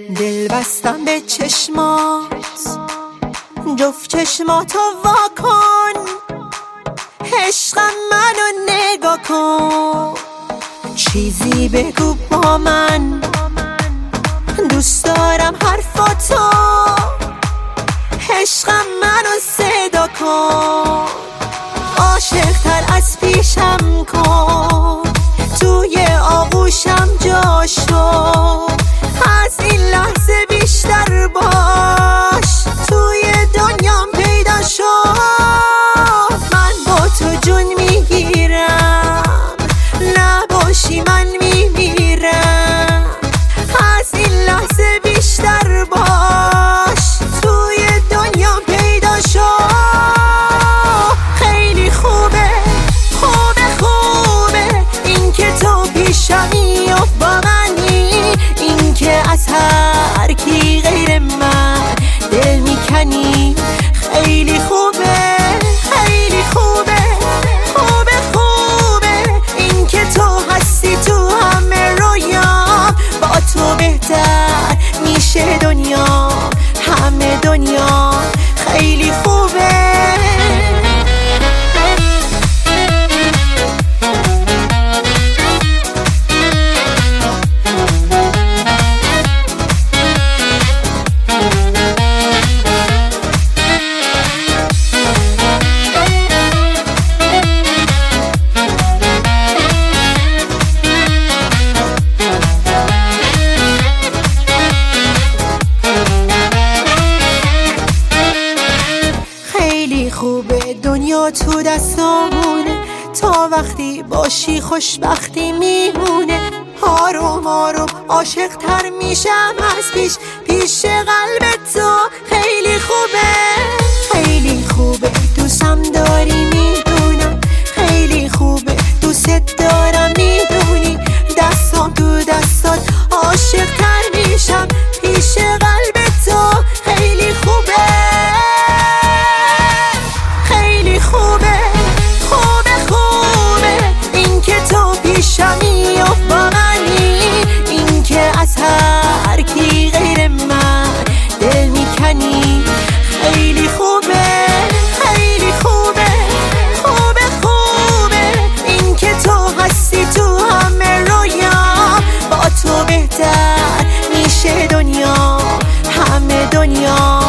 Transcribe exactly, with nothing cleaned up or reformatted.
دل بستم به چشمات، جفت چشماتو واکن، عشقم منو نگاه کن، چیزی بگو با من، دوست دارم حرفاتو، عشقم منو صدا کن، عاشق تر از پیشم کن، توی آغوشم جا شو، از این لحظه بیشتر باش، توی دنیام پیدا شو، من با تو جون میگیرم، نباشی من میمیرم، از این لحظه بیشتر باش، توی دنیام پیدا شو، خیلی خوبه خوبه خوبه این که تو پیشمی و با منی، این که از هر کی غیر من دل میکنی، خیلی خوبه خیلی خوبه خوبه خوبه این که تو هستی تو همه رویام، با تو بهتر میشه دنیا، همه دنیا خیلی خوبه. خوبه دنیا تو دستامونه، تا وقتی باشی خوشبختی میمونه، آروم آروم عاشق تر میشم از پیش، پیش قلب تو خیلی خوبه خیلی خوبه، دوستم داری میدونم، خیلی خوبه دوست دارم میدونی، دستام تو دستات عاشق تر میشم، پیش قلب تو خیلی خوبه خوبه خوبه خوبه این که تو پیشمی و با منی، این که از هر کی غیر من دل میکنی، خیلی خوبه خیلی خوبه خوبه خوبه این که تو هستی تو همه رویام، با تو بهتر میشه دنیا، همه دنیا